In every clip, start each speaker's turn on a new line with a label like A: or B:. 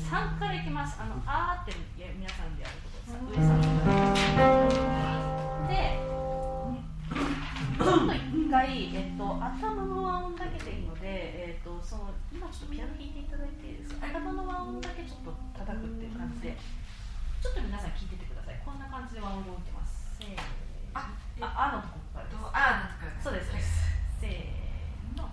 A: 3からいきます。あーって皆さんでやるところです。上さんで、ちょっと一回、頭の和音だけでいいので、今ちょっとピアノ弾いていただいていいですか。頭の和音だけちょっと叩くっていう感じで、ちょっと皆さん聞いててください。こんな感じで和音が置いてます。せーの。あのとこからです。
B: あのとこからです。
A: そうです。せーの。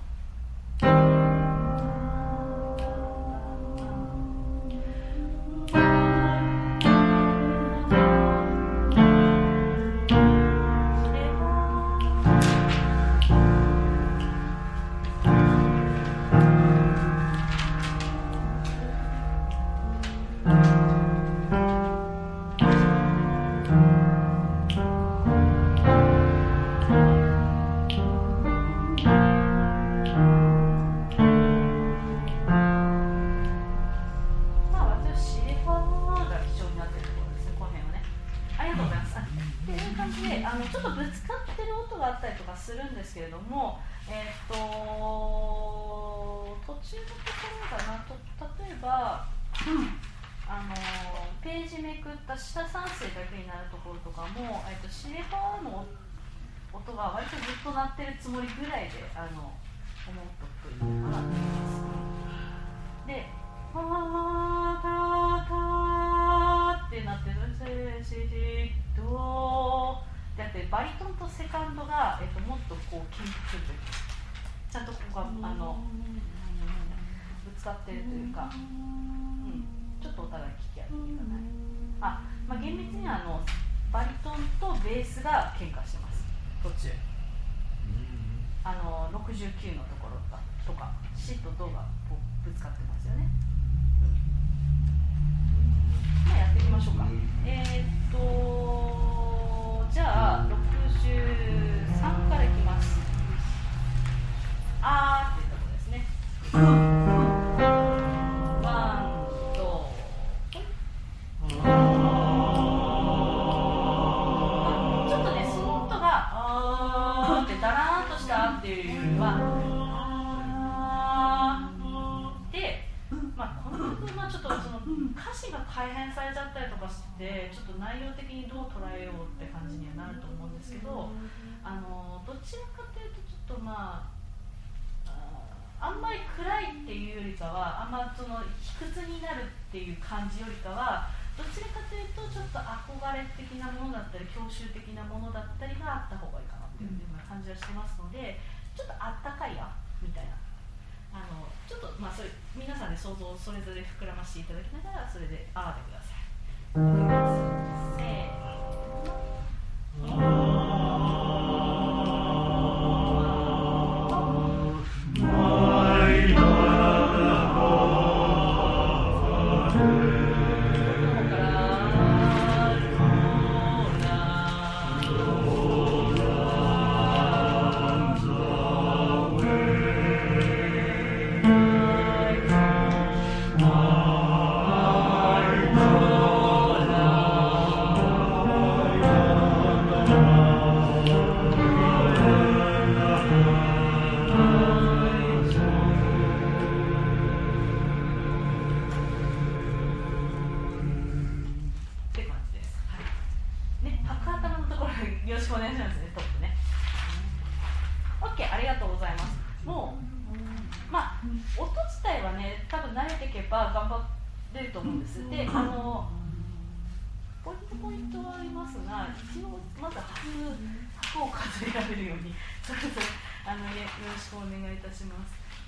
A: ちょっとぶつかってる音があったりとかするんですけれども、途中のところだなと、例えば、ページめくった下3声だけになるところとかも、シレファーの音が割とずっと鳴ってるつもりぐらいで思うとくるのかなと思います。で、タタってなってるドであって、バリトンとセカンドが、もっとこう緊張するというか、ちゃんとここがぶつかってるというか、ちょっとお互い聞き合っていかない。厳密にはバリトンとベースが喧嘩してます、途中。69のところとか、シとドがこうぶつかってますよね。やっていきましょうか。じゃあ63からいきます。あーっていうところですね。ワン、ドー、ちょっとね、その音があーってダラーンとしたっていうよりはで、この部分はちょっとその歌詞が改変されちゃったりとかして、ちょっと内容的にどう捉えようって感じにはなると思うんですけど、どちらかというとちょっとあんまり暗いっていうよりかは、あんまその卑屈になるっていう感じよりかは、どちらかというとちょっと憧れ的なものだったり郷愁的なものだったりがあった方がいいかなっていうような感じはしてますので、ちょっとあったかいやみたいな、ちょっとそれ皆さんで想像をそれぞれ膨らましていただきながら、それであーでください。せーの。ポイントはありますが、一応まず拍を数えられるようにそれぞれよろしくお願いいたします。